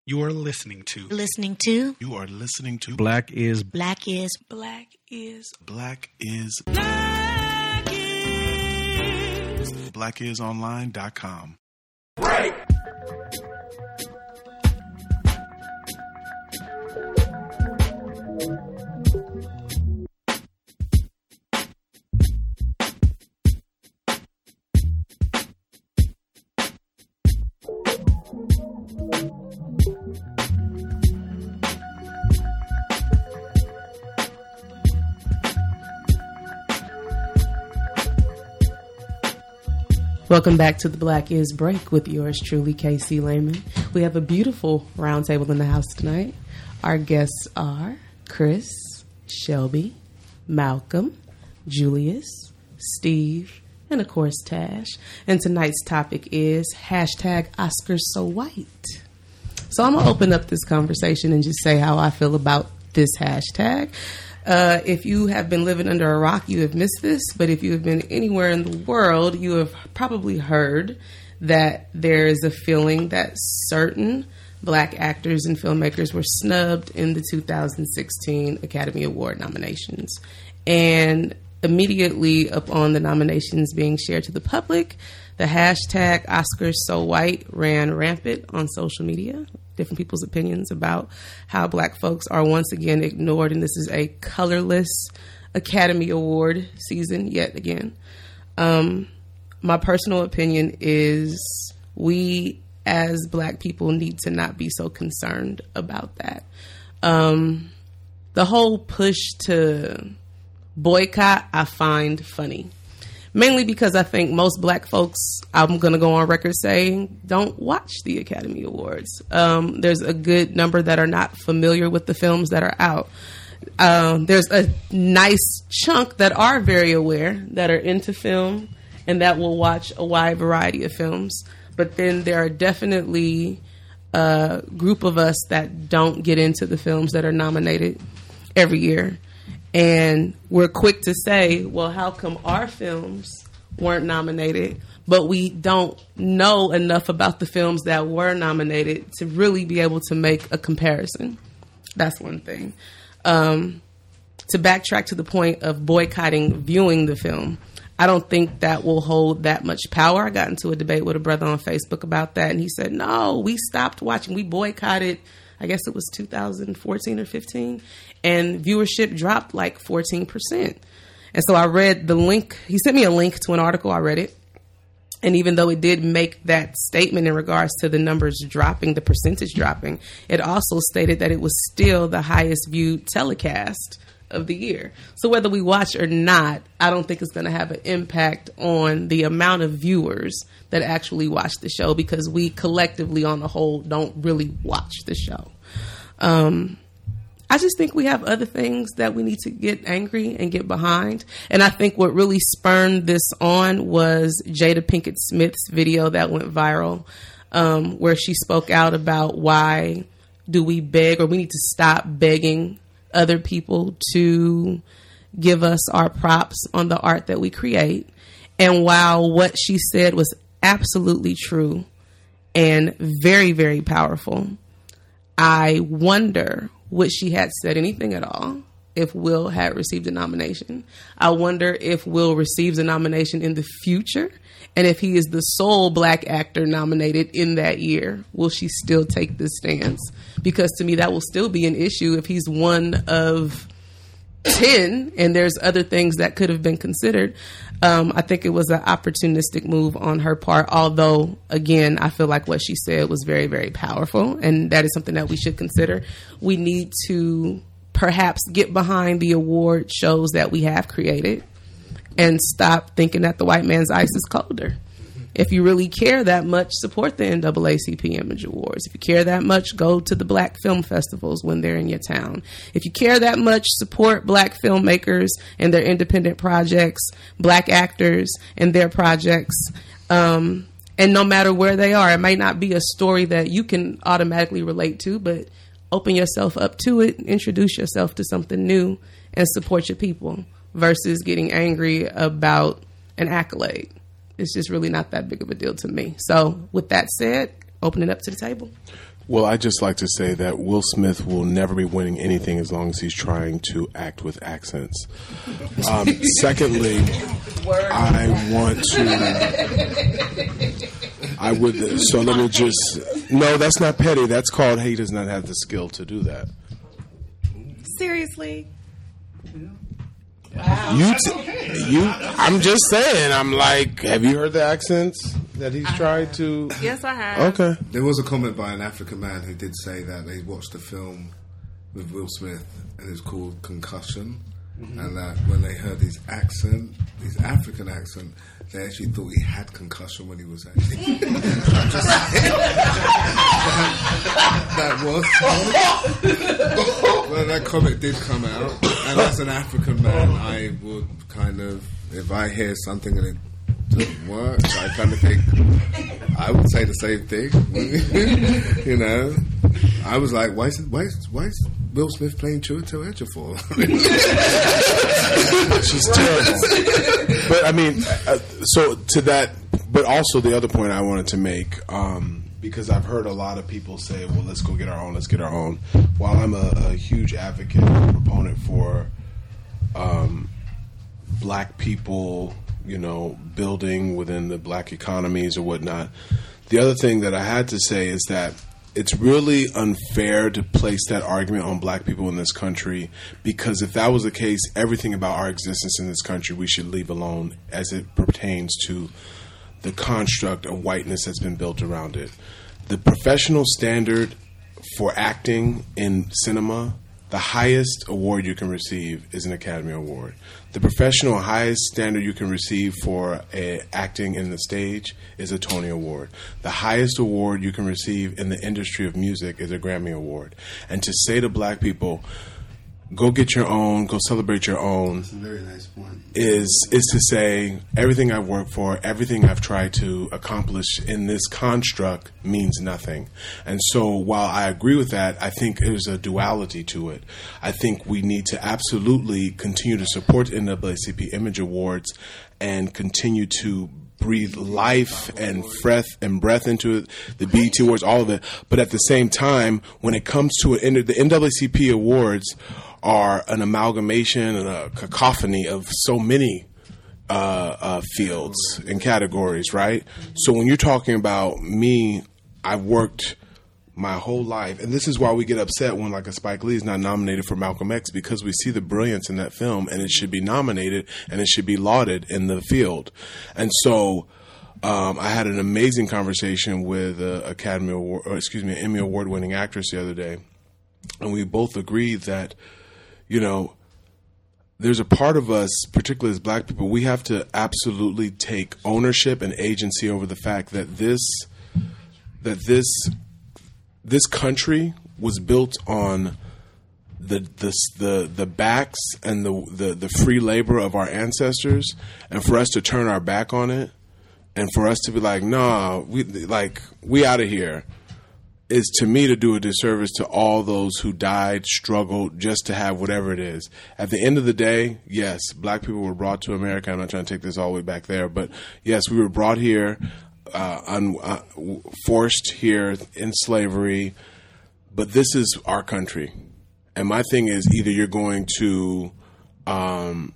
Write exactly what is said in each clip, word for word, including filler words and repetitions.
You are listening to. Listening to. You are listening to. Black is. Black is. Black is. Black is. Black is. black is online dot com. Break. Welcome back to the Black is Break with yours truly, K C Lehman. We have a beautiful roundtable in the house tonight. Our guests are Chris, Shelby, Malcolm, Julius, Steve, and of course Tash. And tonight's topic is hashtag Oscars So White. So I'm going to open up this conversation and just say how I feel about this hashtag. Uh, if you have been living under a rock, you have missed this. But if you have been anywhere in the world, you have probably heard that there is a feeling that certain black actors and filmmakers were snubbed in the two thousand sixteen Academy Award nominations. And immediately upon the nominations being shared to the public, the hashtag Oscars So White ran rampant on social media. Different people's opinions about how black folks are once again ignored, and this is a colorless Academy Award season yet again. Um, my personal opinion is we as black people need to not be so concerned about that. Um, the whole push to boycott, I find funny. Mainly because I think most black folks, I'm going to go on record saying, don't watch the Academy Awards. Um, there's a good number that are not familiar with the films that are out. Um, there's a nice chunk that are very aware, that are into film, and that will watch a wide variety of films. But then there are definitely a group of us that don't get into the films that are nominated every year. And we're quick to say, well, how come our films weren't nominated? But we don't know enough about the films that were nominated to really be able to make a comparison. That's one thing. Um, to backtrack to the point of boycotting viewing the film, I don't think that will hold that much power. I got into a debate with a brother on Facebook about that, and he said, no, we stopped watching. We boycotted, I guess it was two thousand fourteen or fifteen, and viewership dropped like fourteen percent. And so I read the link. He sent me a link to an article. I read it. And even though it did make that statement in regards to the numbers dropping, the percentage dropping, it also stated that it was still the highest viewed telecast of the year. So whether we watch or not, I don't think it's going to have an impact on the amount of viewers that actually watch the show, because we collectively on the whole don't really watch the show. Um, I just think we have other things that we need to get angry and get behind. And I think what really spurned this on was Jada Pinkett Smith's video that went viral, um, where she spoke out about why do we beg, or we need to stop begging other people to give us our props on the art that we create. And while what she said was absolutely true and very, very powerful, I wonder, would she had said anything at all if Will had received a nomination? I wonder if Will receives a nomination in the future, and if he is the sole black actor nominated in that year, will she still take this stance? Because to me, that will still be an issue if he's one of ten and there's other things that could have been considered. Um, I think it was an opportunistic move on her part, although, again, I feel like what she said was very, very powerful, and that is something that we should consider. We need to perhaps get behind the award shows that we have created and stop thinking that the white man's ice is colder. If you really care that much, support the N double A C P Image Awards. If you care that much, go to the black film festivals when they're in your town. If you care that much, support black filmmakers and their independent projects, black actors and their projects. Um, and no matter where they are, it might not be a story that you can automatically relate to, but open yourself up to it, introduce yourself to something new, and support your people versus getting angry about an accolade. It's just really not that big of a deal to me. So with that said, open it up to the table. Well, I just like to say that Will Smith will never be winning anything as long as he's trying to act with accents. Um, secondly, I want to. I would. So let me just. No, that's not petty. That's called he does not have the skill to do that. Seriously? You, t- you. I'm just saying. I'm like, have you heard the accents that he's tried to? Yes, I have. Okay. There was a comment by an African man who did say that they watched a film with Will Smith and it was called Concussion, mm-hmm. and that when they heard his accent, his African accent, they actually thought he had concussion when he was actually. that, that was. Well, that comment did come out, and as an African man, I would kind of, if I hear something and it doesn't work, I kind of think I would say the same thing. You know, I was like, why is why is, why is Will Smith playing Chiwetel Ejiofor? She's terrible. But I mean, uh, so to that, but also the other point I wanted to make, um, because I've heard a lot of people say, well, let's go get our own, let's get our own. While I'm a, a huge advocate and proponent for um, black people, you know, building within the black economies or whatnot, the other thing that I had to say is that it's really unfair to place that argument on black people in this country, because if that was the case, everything about our existence in this country we should leave alone as it pertains to the construct of whiteness that's been built around it. The professional standard for acting in cinema, the highest award you can receive is an Academy Award. The professional highest standard you can receive for a, acting in the stage is a Tony Award. The highest award you can receive in the industry of music is a Grammy Award. And to say to black people, go get your own, go celebrate your own, That's a very nice point. is is to say everything I've worked for, everything I've tried to accomplish in this construct means nothing. And so while I agree with that, I think there's a duality to it. I think we need to absolutely continue to support N double A C P Image Awards and continue to breathe life and breath and breath into it, the B E T Awards, all of it. But at the same time, when it comes to it, the N double A C P Awards are an amalgamation and a cacophony of so many uh, uh, fields and categories, right? So when you're talking about me, I've worked my whole life, and this is why we get upset when like a Spike Lee is not nominated for Malcolm X, because we see the brilliance in that film and it should be nominated and it should be lauded in the field. And so um, I had an amazing conversation with uh, Academy Award, or excuse me, Emmy Award winning actress the other day, and we both agreed that, you know, there's a part of us, particularly as black people, we have to absolutely take ownership and agency over the fact that this that this this country was built on the the the, the backs and the, the the free labor of our ancestors, and for us to turn our back on it, and for us to be like, nah, we like we out of here, is to me to do a disservice to all those who died, struggled just to have whatever it is. At the end of the day, yes, black people were brought to America. I'm not trying to take this all the way back there, but yes, we were brought here, uh, un, uh, forced here in slavery, but this is our country. And my thing is, either you're going to um,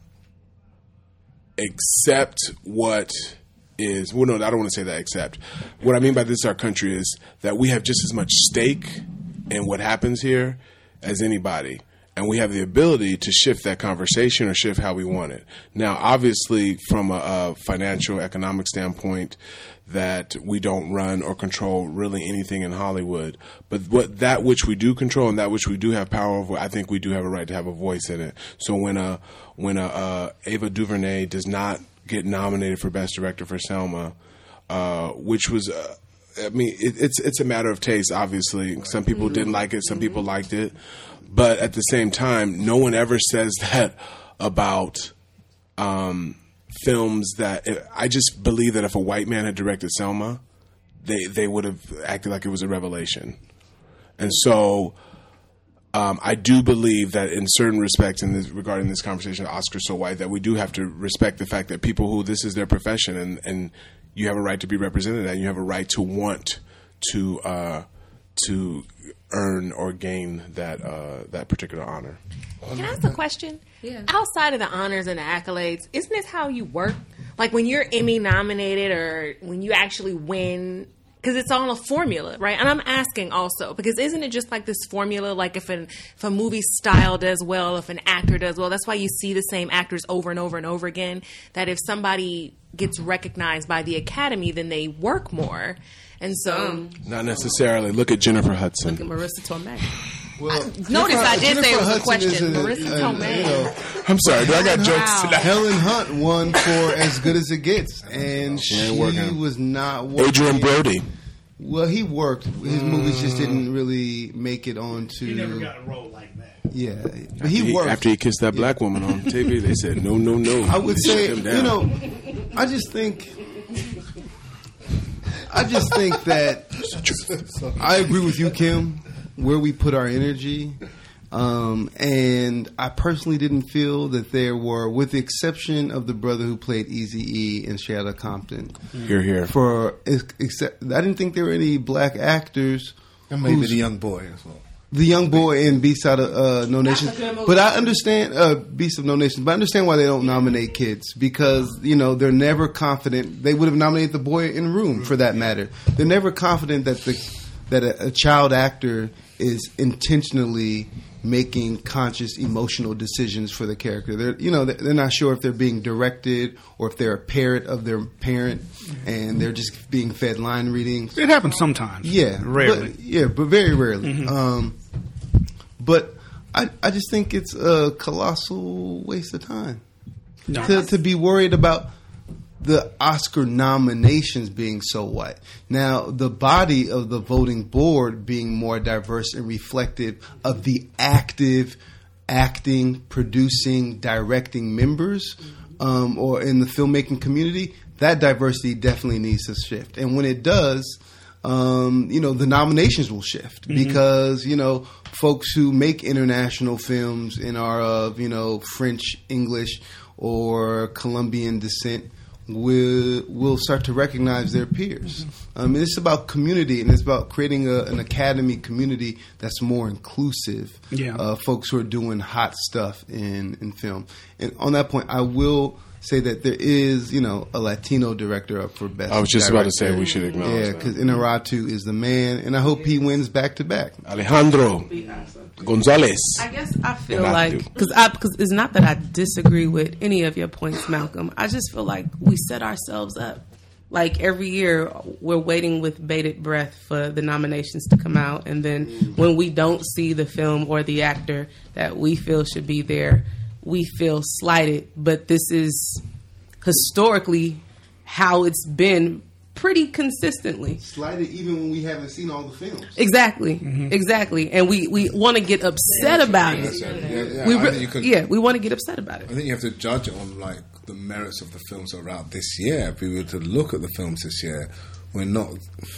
accept what is, well, no, I don't want to say that, except what I mean by this is our country is that we have just as much stake in what happens here as anybody. And we have the ability to shift that conversation or shift how we want it. Now, obviously, from a, a financial, economic standpoint, that we don't run or control really anything in Hollywood. But what that which we do control and that which we do have power over, I think we do have a right to have a voice in it. So when a, when a, uh, Ava DuVernay does not get nominated for Best Director for Selma, uh, which was, uh, I mean, it, it's it's a matter of taste, obviously. Some people didn't like it, some people liked it. But at the same time, no one ever says that about um, films that, I just believe that if a white man had directed Selma, they, they would have acted like it was a revelation. And so Um, I do believe that in certain respects in this, regarding this conversation, Oscar So White, that we do have to respect the fact that people who this is their profession and, and you have a right to be represented and you have a right to want to uh, to earn or gain that uh, that particular honor. Can I ask a question? Yeah. Outside of the honors and the accolades, isn't this how you work? Like when you're Emmy nominated or when you actually win, because it's all a formula, right? And I'm asking also, because isn't it just like this formula, like if, an, if a movie style does well, if an actor does well, that's why you see the same actors over and over and over again, that if somebody gets recognized by the Academy, then they work more. And so... Not necessarily. Look at Jennifer Hudson. Look at Marissa Tomei. Well, Notice I did Jennifer say it was a Hudson question. is a- Marissa a- Tomei. you know, I'm sorry. Do I got jokes Wow. tonight? Helen Hunt won for As Good as It Gets, and She ain't she working. was not working. Adrian Brody. Well, he worked. His movies just didn't really make it onto. He never got a role like that. Yeah, but he, He- worked. after he kissed that black woman on T V, they said, no, no, no. I would Shut say, him down. you know, I just think, I just think that I agree with you, Kim, where we put our energy. Um, and I personally didn't feel that there were, with the exception of the brother who played Eazy-E and Shada Compton, You're here. for except I didn't think there were any black actors. And maybe whose- the young boy as well. The young boy in Beast Out of uh, No Nation, but I understand uh, Beast of No Nation. But I understand why they don't nominate kids, because you know they're never confident. They would have nominated the boy in Room for that matter. They're never confident that the that a, a child actor is intentionally making conscious emotional decisions for the character. They're you know they're, they're not sure if they're being directed or if they're a parrot of their parent and they're just being fed line readings. It happens sometimes. Yeah, Rarely. but, yeah, but very rarely. Um, but I, I just think it's a colossal waste of time No. to to be worried about the Oscar nominations being so white. Now, the body of the voting board being more diverse and reflective of the active acting, producing, directing members, um, or in the filmmaking community, that diversity definitely needs to shift. And when it does, um, you know, the nominations will shift because, you know, folks who make international films and are of, you know, French, English, or Colombian descent will will start to recognize their peers. Um, and it's about community, and it's about creating a, an academy community that's more inclusive. Yeah. Uh, folks who are doing hot stuff in, in film. And on that point, I will say that there is, you know, a Latino director up for best. I was just about to say director. we should acknowledge Yeah, that. because Inarritu is the man, and I hope he wins back to back. Alejandro Gonzalez. I guess I feel Not like do. because I because it's not that I disagree with any of your points, Malcolm. I just feel like we set ourselves up. Like every year, we're waiting with bated breath for the nominations to come out, and then when we don't see the film or the actor that we feel should be there, we feel slighted. But this is historically how it's been pretty consistently. Slighted even when we haven't seen all the films. Exactly, exactly, and we, we want to get upset about it. Yeah, yeah, We I re- think you could- yeah, we want to get upset about I it. think you have to judge it on like the merits of the films that are out this year. If we were to look at the films this year, we're not.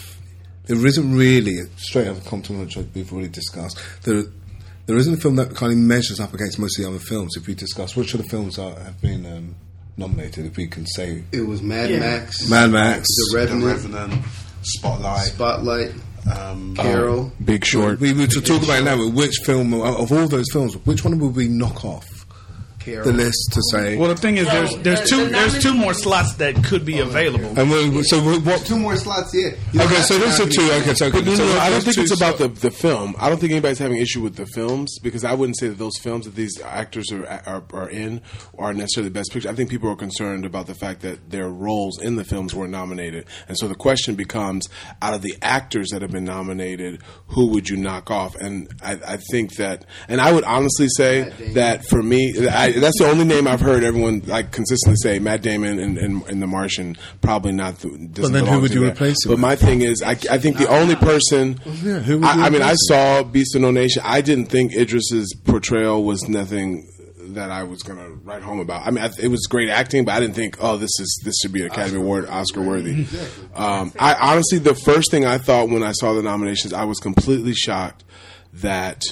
There isn't really straight up compliment which we've already discussed. There, there isn't a film that kind of measures up against most of the other films. If we discuss which of the films are, have been um, nominated, if we can say It was Mad Max, Mad Max, The Revenant, The Revenant, Spotlight, Spotlight, um, Carol. Big Short. we were to talk about it now. Which film of all those films, which one would we knock off Carol. the list to say? Well, the thing is, there's there's two there's two more slots that could be available. and we, so we, what? Two more slots, yeah. You don't Okay, have so to those are have two. any- Okay, so, But no, so no, I don't those think two it's about the, slots- the film. I don't think anybody's having issue with the films because I wouldn't say that those films that these actors are are, are in are necessarily the best picture. I think people are concerned about the fact that their roles in the films were nominated, and so the question becomes: out of the actors that have been nominated, who would you knock off? And I, I think that, and I would honestly say that for me, I, that's the only name I've heard everyone like consistently say: Matt Damon and, and, and The Martian. Probably not. The, doesn't then who belong would to you that. replace it But with? my thing is, I, I think the only person. yeah, who would I, you I mean, I replace saw Beast of No Nation. I didn't think Idris's portrayal was nothing that I was going to write home about. I mean, I, it was great acting, but I didn't think, oh, this is this should be an Academy Award, Oscar worthy. Um, I honestly, the first thing I thought when I saw the nominations, I was completely shocked that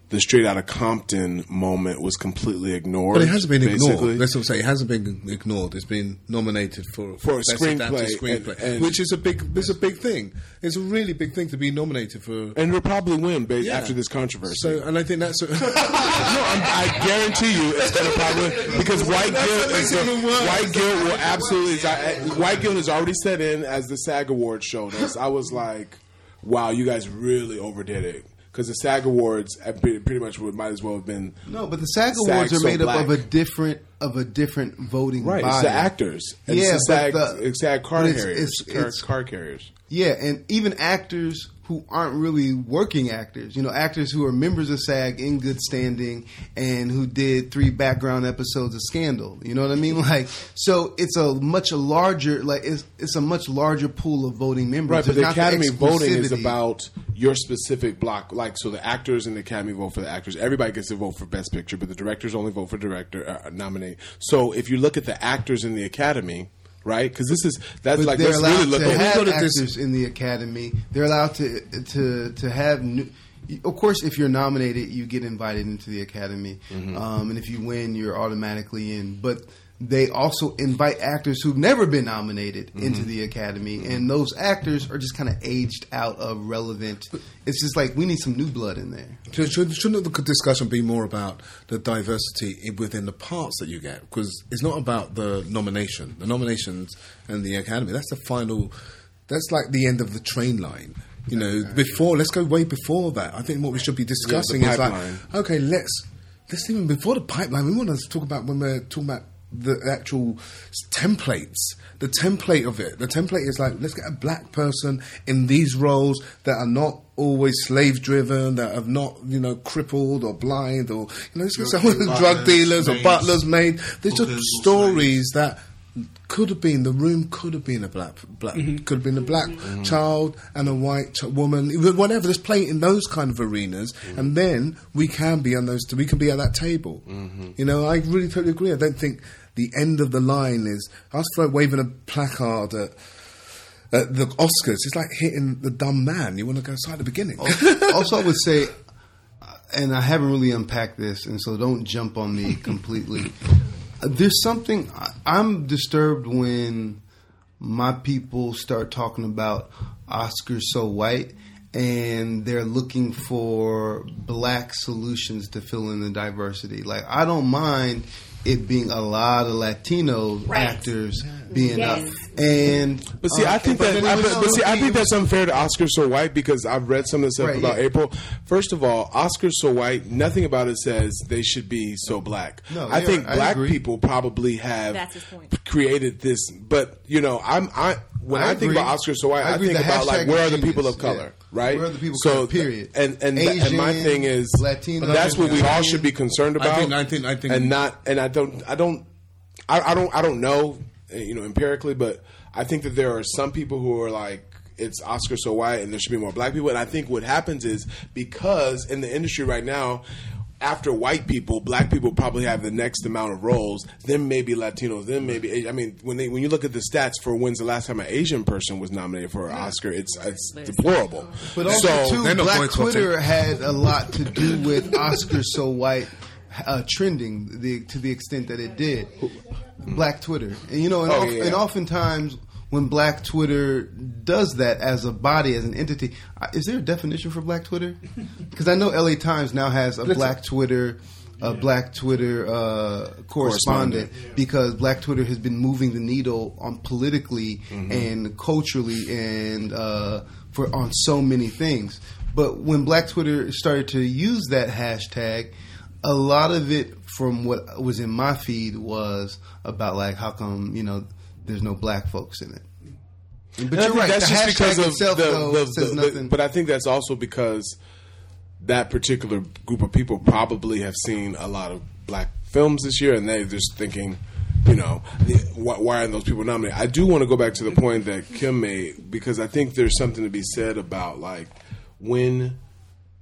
the Straight Outta Compton moment was completely ignored. But it hasn't been basically. ignored. That's what I'm saying. It hasn't been ignored. It's been nominated for For a Best screenplay, Adapted screenplay, and- and- which is a big, it's a big thing. It's a really big thing to be nominated for. And will probably win ba- Yeah. after this controversy. So, and I think that's a, no, I'm, I guarantee you it's going to probably because White Guilt is the, White Guilt will absolutely White Guilt has already set in as the SAG Awards showed us. I was like, wow, you guys really overdid it. Because the SAG Awards have pretty, pretty much would might as well have been No, but the SAG SAG Awards are so made black. up of a different of a different voting right. body. It's the actors. And Yeah, it's the SAG, but the- it's SAG car but it's- carriers. it's- car, it's- car carriers. Yeah, and even actors who aren't really working actors, you know, actors who are members of SAG in good standing and who did three background episodes of Scandal. You know what I mean? Like, so it's a much larger, like, it's it's a much larger pool of voting members. Right, but There's the not Academy voting is exclusivity. about your specific block. Like, so the actors in the Academy vote for the actors. Everybody gets to vote for Best Picture, but the directors only vote for director uh, nominate. So if you look at the actors in the Academy, right? Because this is that's But like they're let's allowed really look to at have go to actors this- in the Academy. They're allowed to to to have new. Of course, if you're nominated, you get invited into the Academy, Mm-hmm. um, and if you win, you're automatically in. But they also invite actors who've never been nominated Mm-hmm. into the Academy, and those actors are just kind of aged out of relevant. It's just like we need some new blood in there. Should, should, shouldn't the discussion be more about the diversity in- within the parts that you get? Because it's not about the nomination. The nominations and the Academy, that's the final, that's like the end of the train line. You know, before, let's go way before that. I think what we should be discussing Yeah, the is like, pipeline. okay, let's, let's even before the pipeline, we want to talk about when we're talking about the actual templates, the template of it. The template is like, let's get a black person in these roles that are not always slave driven, that have not, you know, crippled or blind or, you know, let's get Drug someone, dealers, drug dealers or maids, butlers, maids. There's just hookers, stories that could have been, the room could have been a black, black could have been a black child and a white ch- woman, whatever. Let's play it in those kind of arenas, and then we can be on those. We can be at that table. You know, I really totally agree. I don't think the end of the line is us waving a placard at, at the Oscars. It's like hitting the dumb man. You want to go start at the beginning. Also, I would say, and I haven't really unpacked this, and so don't jump on me completely. There's something I- I'm disturbed when my people start talking about Oscars so white and they're looking for black solutions to fill in the diversity. Like, I don't mind it being a lot of Latino Right. actors being Yes. up. And But see, uh, I think but that, then it I, was but, but see, I looking- think that's unfair to Oscars So White because I've read some of the stuff Right, about yeah. April. First of all, Oscars So White, nothing about it says they should be so black. No, I yeah, think I black agree. people probably have That's his point. created this. But you know, I'm I when I, I think agree. about Oscars So White, I I, agree. think The about like hashtag where are is the people genius, of color, yeah. right? Where are the people of so color, period. And and, that- and my Asian, thing is Latino, that's what we all should be concerned I about. think- I think- I think- and not and I don't I don't I, I don't I don't know uh, you know empirically, but I think that there are some people who are like it's Oscar so white and there should be more black people. And I think what happens is because in the industry right now, after white people, black people probably have the next amount of roles. Then maybe Latinos. Then maybe Asi- I mean when they when you look at the stats for when's the last time an Asian person was nominated for an Oscar, it's it's deplorable. But also, so, too, they're not Black boycotting. Twitter had a lot to do with Oscars so white uh, trending the, to the extent that it did. Black Twitter, and you know, and, Oh, of- yeah. and oftentimes when Black Twitter does that as a body, as an entity, uh, is there a definition for Black Twitter? Because I know L A Times now has a Black Twitter. A Black Twitter uh, correspondent, because Black Twitter has been moving the needle on politically and culturally and uh, for on so many things. But when Black Twitter started to use that hashtag, a lot of it from what was in my feed was about like how come you know there's no black folks in it. But And I you're think right. That's the just hashtag because of itself the, though the, says the- nothing. But I think that's also because that particular group of people probably have seen a lot of black films this year, and they're just thinking, you know, why, why aren't those people nominated? I do want to go back to the point that Kim made because I think there's something to be said about like when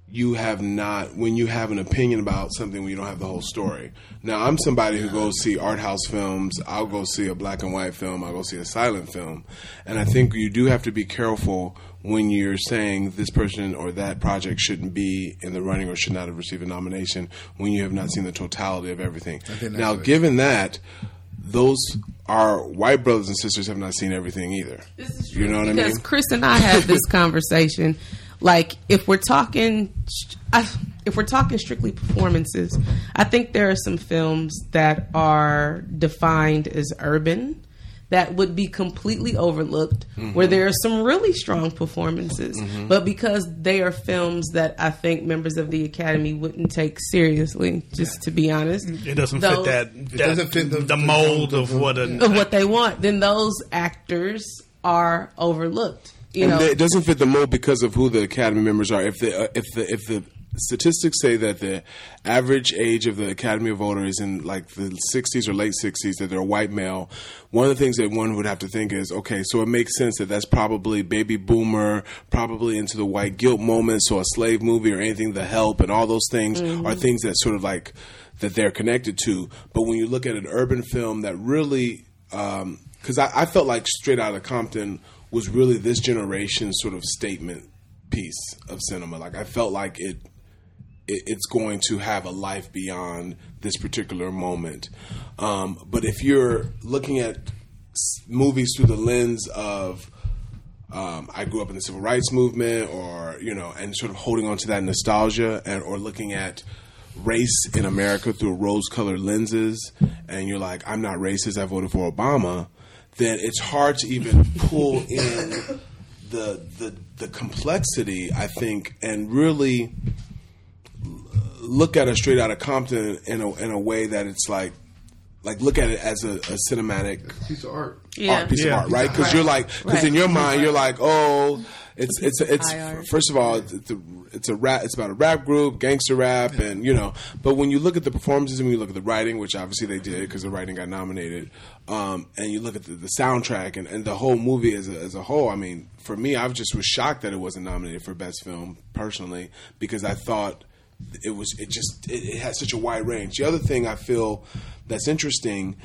you have not, when you have an opinion about something when you don't have the whole story. Now, I'm somebody who goes see art house films. I'll go see a black and white film. I'll go see a silent film. And I think you do have to be careful when you're saying this person or that project shouldn't be in the running or should not have received a nomination when you have not seen the totality of everything. Now, given that, those our white brothers and sisters have not seen everything either. This is true. You know what I because mean? Chris and I had this conversation. Like, if we're talking, if we're talking strictly performances, I think there are some films that are defined as urban that would be completely overlooked, mm-hmm. where there are some really strong performances, mm-hmm. but because they are films that I think members of the Academy wouldn't take seriously, just to be honest. It doesn't those, fit that, that it doesn't fit the, the mold of what a, of what they want. Then those actors are overlooked. You and know, they, it doesn't fit the mold because of who the Academy members are. If the uh, if the if the statistics say that the average age of the Academy voter is in like the sixties or late sixties, that they're a white male, one of the things that one would have to think is, okay, so it makes sense that that's probably baby boomer, probably into the white guilt moment, so a slave movie or anything, The Help, and all those things mm-hmm. are things that sort of like that they're connected to. But when you look at an urban film that really, because um, I, I felt like Straight Outta Compton was really this generation's sort of statement piece of cinema. Like I felt like it, it it's going to have a life beyond this particular moment. Um, but if you're looking at s- movies through the lens of um, I grew up in the civil rights movement, or you know, and sort of holding on to that nostalgia, and or looking at race in America through rose-colored lenses, and you're like, I'm not racist, I voted for Obama, then it's hard to even pull in the the the complexity, I think, and really look at a Straight Outta Compton in a in a way that it's like like look at it as a, a cinematic piece of art, yeah. art, piece yeah. of art, right? Because right. you're like, because right. in your mind you're like, oh, it's it's it's, High art. first of all, it's, it's a it's a rap, it's about a rap group, gangster rap, and you know. But when you look at the performances and when you look at the writing, which obviously they did because the writing got nominated, um, and you look at the, the soundtrack and, and the whole movie as a, as a whole, I mean, for me, I just was shocked that it wasn't nominated for Best Film personally, because I thought it was it just it, it had such a wide range. The other thing I feel that's interesting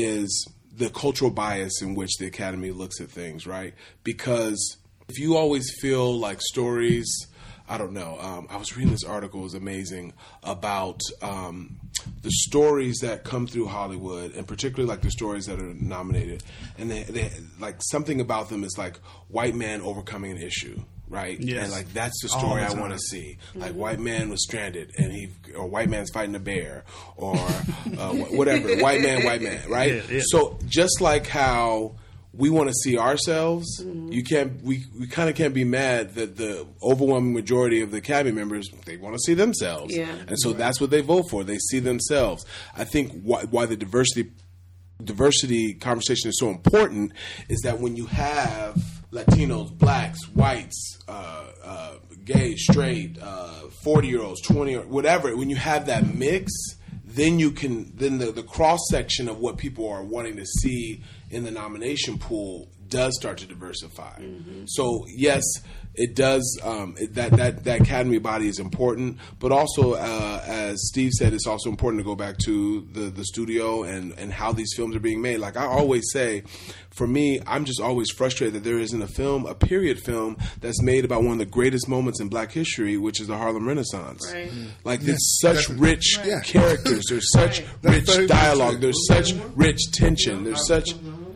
is the cultural bias in which the Academy looks at things, right? Because if you always feel like stories, I don't know, um, I was reading this article, it was amazing, about um, the stories that come through Hollywood, and particularly like the stories that are nominated, and they, they like something about them is like white man overcoming an issue. Right, yes. And like that's the story the I want to see. Like white man was stranded, and he or white man's fighting a bear, or uh, whatever. White man, white man, right? Yeah, yeah. So just like how we want to see ourselves, mm-hmm. you can't. We we kind of can't be mad that the overwhelming majority of the Academy members, they want to see themselves, yeah. and so right. that's what they vote for. They see themselves. I think why, why the diversity diversity conversation is so important is that when you have Latinos, blacks, whites, uh, uh, gay, straight, forty-year-olds, twenty, or whatever, when you have that mix, then you can, then the, the cross-section of what people are wanting to see in the nomination pool does start to diversify. Mm-hmm. So, yes, it does, um, it, that, that, that Academy body is important, but also, uh, as Steve said, it's also important to go back to the, the studio and, and how these films are being made. Like I always say, for me, I'm just always frustrated that there isn't a film, a period film, that's made about one of the greatest moments in Black history, which is the Harlem Renaissance. Right. Like, there's yeah, such rich right. characters, there's such right. rich dialogue, there's such rich tension, there's such...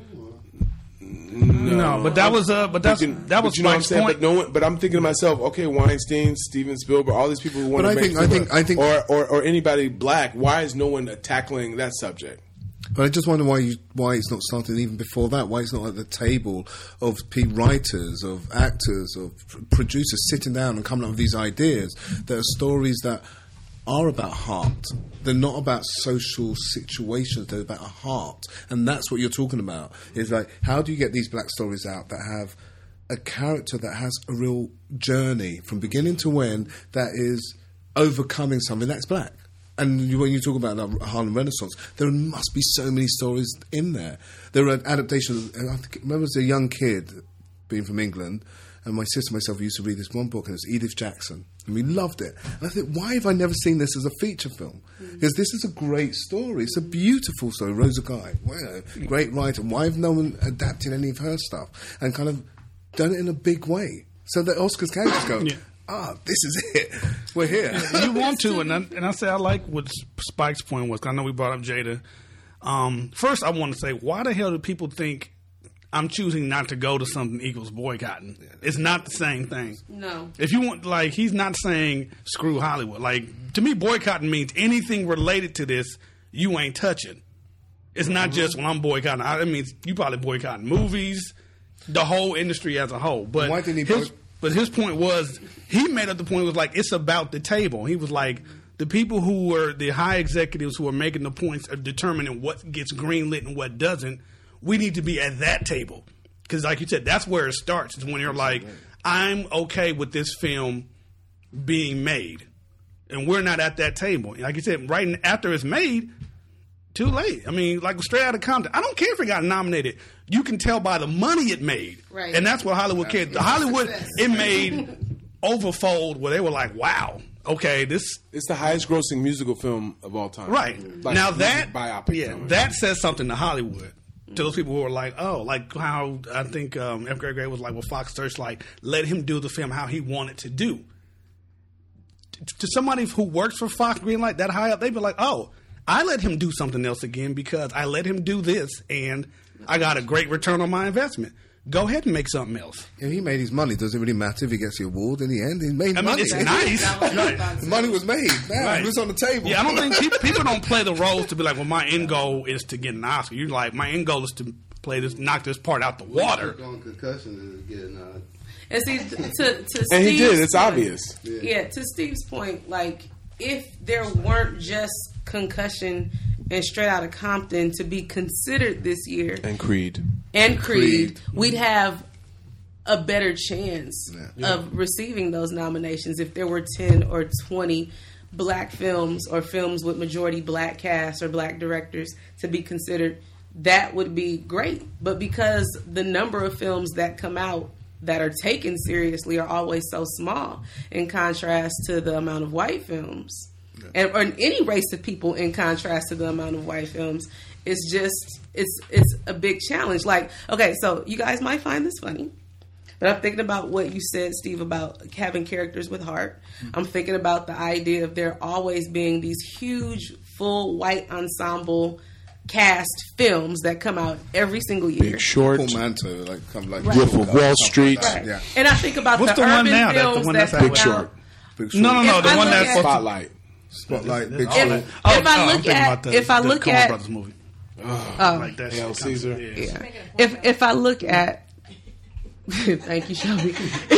No, no, but that was uh, but that's can, that was you know what I'm Mike's saying. point. But no one, but I'm thinking to myself, okay, Weinstein, Steven Spielberg, all these people who want But to I make think- I think- I think- or, or or anybody black. Why is no one tackling that subject? But I just wonder why you, why it's not starting even before that. Why it's not at the table of pe- writers, of actors, of pr- producers sitting down and coming up with these ideas that are stories that are about heart. They're not about social situations. They're about a heart, and that's what you're talking about. Is like, how do you get these black stories out that have a character that has a real journey from beginning to end that is overcoming something that's black? And you, when you talk about the Harlem Renaissance, there must be so many stories in there. There are adaptations. And I think, remember, as a young kid, being from England, and my sister and myself used to read this one book, and it's Edith Jackson, and we loved it. And I think, why have I never seen this as a feature film? Because this is a great story. It's a beautiful story. Rosa Guy, wow, great writer. Why have no one adapted any of her stuff and kind of done it in a big way so that Oscars can just go, Yeah. ah, this is it. We're here. You want to, and I, and I say I like what Spike's point was. 'Cause I know we brought up Jada. Um, first, I want to say, why the hell do people think I'm choosing not to go to something equals boycotting? It's not the same thing. No. If you want, like, he's not saying screw Hollywood. Like, to me, boycotting means anything related to this, you ain't touching. It's not just, well, I'm boycotting. I mean, you probably boycotting movies, the whole industry as a whole. But Why didn't he his, boy- But his point was, he made up the point, was like, it's about the table. He was like, the people who were the high executives who are making the points of determining what gets greenlit and what doesn't, we need to be at that table. Because like you said, that's where it starts. Is when you're like, I'm okay with this film being made. And we're not at that table. Like you said, right after it's made, too late. I mean, like Straight Outta Compton. I don't care if it got nominated. You can tell by the money it made. Right. And that's what Hollywood cared. The Hollywood, it made Overfold where they were like, wow, okay, this... It's the highest grossing musical film of all time. Right. Like, now that... biopic yeah, film. that says something to Hollywood. To those people who are like, oh, like how I think um, F. Gary Gray was like, well, Fox Searchlight let him do the film how he wanted to do. To somebody who works for Fox Greenlight that high up, they'd be like, oh, I let him do something else again because I let him do this and I got a great return on my investment. Go ahead and make something else. If he made his money, doesn't really matter if he gets the award in the end. He made I mean, money. it's nice. Right. The money was made. Man, Right. it was on the table. Yeah, I don't think people, people don't play the roles to be like, well, my end goal is to get an Oscar. You're like, my end goal is to play this, knock this part out the water. On concussion to get a nod. And see, to, to, to And he Steve's did. It's point- obvious. Yeah, to Steve's point, like, if there weren't just Concussion and Straight Outta Compton to be considered this year, And Creed. and Creed, Creed. we'd have a better chance Yeah. of receiving those nominations if there were ten or twenty black films or films with majority black cast or black directors to be considered. That would be great. But because the number of films that come out that are taken seriously are always so small in contrast to the amount of white films, and or any race of people in contrast to the amount of white films, it's just it's it's a big challenge. Like, okay, so you guys might find this funny, but I'm thinking about what you said, Steve, about having characters with heart. I'm thinking about the idea of there always being these huge full white ensemble cast films that come out every single year. Big Short. Full Manto, like kind of like Right. Wolf of Wall Street. Right. Yeah. And I think about What's the, the one urban now? That's the films one that that's come Big out. Short. Big No, no, no. If The I one look that's at- Spotlight. Spotlight, Big Oh, Short. oh, If I oh, I'm look thinking at- about the, if I the look Coen at- Brothers movie. Oh, Like that Hail shit. Caesar. Yeah. yeah. If if I look at thank you, Shelby.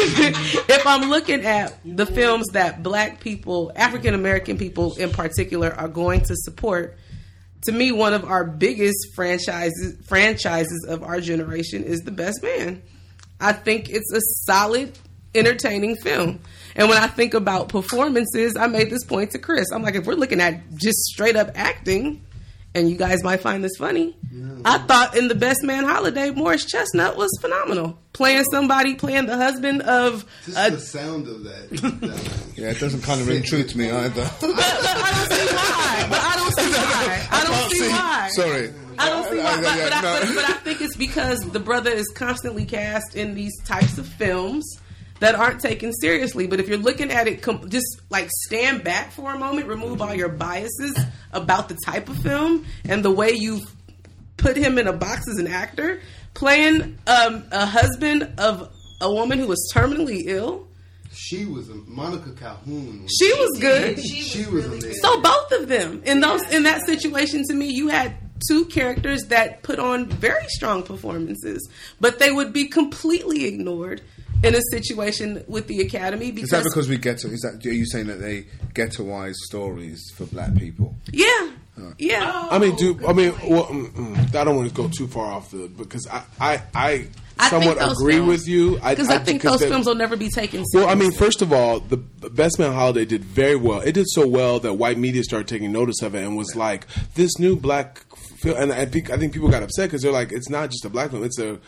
If I'm looking at the films that black people, African American people in particular, are going to support, to me, one of our biggest franchises franchises of our generation is The Best Man. I think it's a solid, entertaining film. And when I think about performances, I made this point to Chris. I'm like, if we're looking at just straight up acting, and you guys might find this funny, I thought in The Best Man Holiday, Morris Chestnut was phenomenal. Playing somebody, playing the husband of... Just a- the sound of that. that Yeah, it doesn't kind of ring true to me either. but, but I don't see why. But I don't see why. I don't see why. Sorry. I don't see why, I- I- but, but, yeah, I, no. but, but I think it's because the brother is constantly cast in these types of films that aren't taken seriously. But if you're looking at it, com- just like stand back for a moment, remove all your biases about the type of film and the way you put him in a box as an actor, playing um, a husband of a woman who was terminally ill. she was a, Monica Calhoun. Was, She was good. she was amazing. So both of them in those in that situation, to me, you had two characters that put on very strong performances, but they would be completely ignored in a situation with the Academy because Is that because we ghetto? Is that are you saying that they ghettoize stories for black people? yeah, yeah. I mean, do I mean? Well, mm, mm, I don't want to go too far off the because I I, I I somewhat think those agree films- with you. Because I, think those they- films will never be taken seriously. Well, I mean, first of all, the Best Man Holiday did very well. It did so well that white media started taking notice of it and was like, "This new black film." And I think I think people got upset because they're like, "It's not just a black film; it's a."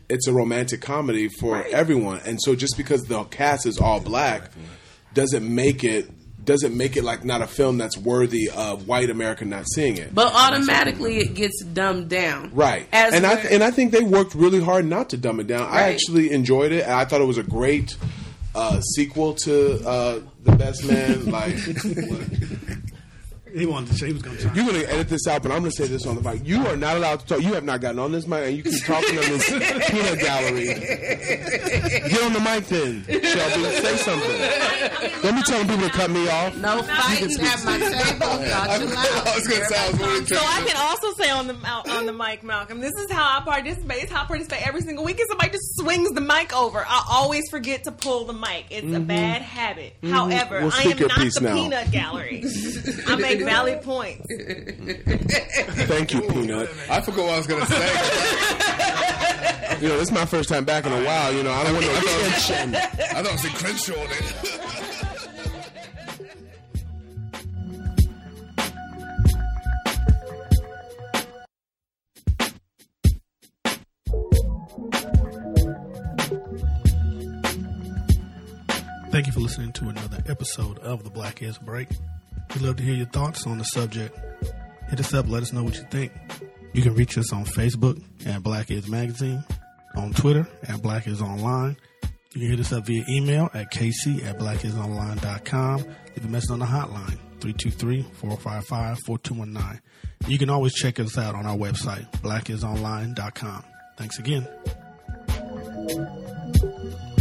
it's a romantic comedy for Right. everyone. And so just because the cast is all black doesn't make it doesn't make it like not a film that's worthy of white America not seeing it. But automatically it gets dumbed down. Right. As and I we're- and I think they worked really hard not to dumb it down. I Right. actually enjoyed it. And I thought it was a great uh, sequel to uh, The Best Man. Like, He wanted to say he was going to. you're going to edit this out, but I'm going to say this on the mic. You are not allowed to talk. You have not gotten on this mic, and you keep talking on this peanut gallery. Get on the mic then, Shelby. Say something. Don't be telling people to cut me off. No fighting at my table. Y'all chill out. I was going to say, I was really So I can also say on the out- on the mic, Malcolm, this is how I participate. It's how I participate every single week. If somebody just swings the mic over, I always forget to pull the mic. It's a bad habit. However, Well, I speak am your not piece the now. peanut gallery. I make valid points. Thank you, Peanut. I forgot what I was going to say. You know, this is my first time back in a while. You know, I don't want no tension. I thought I was in Crenshaw on it. Thank you for listening to another episode of the Black is Break. We'd love to hear your thoughts on the subject. Hit us up, let us know what you think. You can reach us on Facebook at Black Is Magazine, on Twitter at Black Is Online. You can hit us up via email at kc at blackisonline dot com. Leave a message on the hotline, three two three, four five five, four two one nine. You can always check us out on our website, black is online dot com. Thanks again.